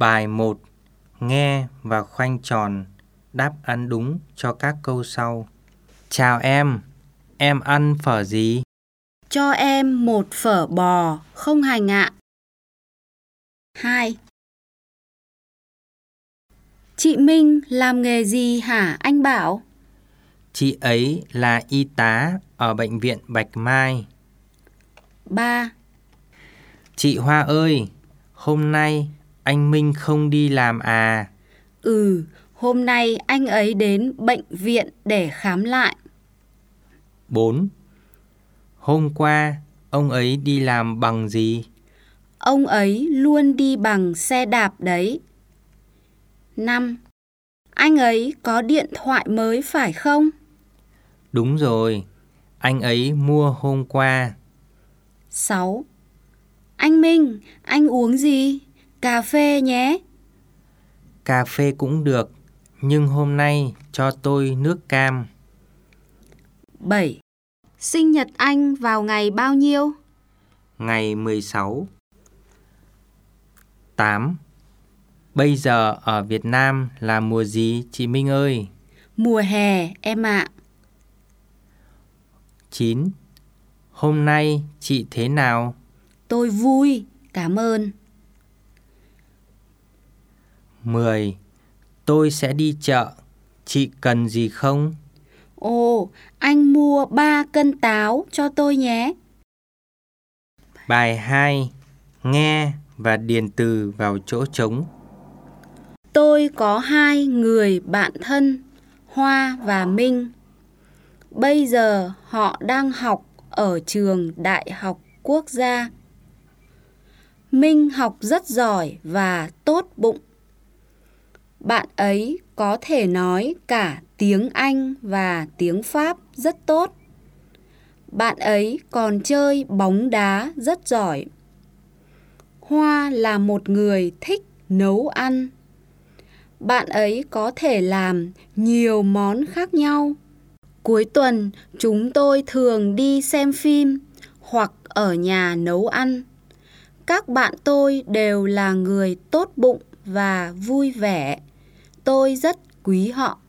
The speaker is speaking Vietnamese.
Bài 1. Nghe và khoanh tròn đáp án đúng cho các câu sau. Chào em ăn phở gì? Cho em một phở bò không hành ạ. 2. Chị Minh làm nghề gì hả anh Bảo? Chị ấy là y tá ở bệnh viện Bạch Mai. 3. Chị Hoa ơi, hôm nay anh Minh không đi làm à? Hôm nay anh ấy đến bệnh viện để khám lại. 4. Hôm qua ông ấy đi làm bằng gì? Ông ấy luôn đi bằng xe đạp đấy. 5. Anh ấy có điện thoại mới phải không? Đúng rồi, anh ấy mua hôm qua. 6. Anh Minh, anh uống gì? Cà phê nhé. Cà phê cũng được, nhưng hôm nay cho tôi nước cam. 7. Sinh nhật anh vào ngày bao nhiêu? Ngày 16. 8. Bây giờ ở Việt Nam là mùa gì chị Minh ơi? Mùa hè em ạ. 9. Hôm nay chị thế nào? Tôi vui, cảm ơn. 10. Tôi sẽ đi chợ, chị cần gì không? Ồ, anh mua 3 cân táo cho tôi nhé. Bài 2. Nghe và điền từ vào chỗ trống. Tôi có 2 người bạn thân, Hoa và Minh. Bây giờ họ đang học ở trường Đại học Quốc gia. Minh học rất giỏi và tốt bụng. Bạn ấy có thể nói cả tiếng Anh và tiếng Pháp rất tốt. Bạn ấy còn chơi bóng đá rất giỏi. Hoa là một người thích nấu ăn. Bạn ấy có thể làm nhiều món khác nhau. Cuối tuần chúng tôi thường đi xem phim hoặc ở nhà nấu ăn. Các bạn tôi đều là người tốt bụng và vui vẻ. Tôi rất quý họ.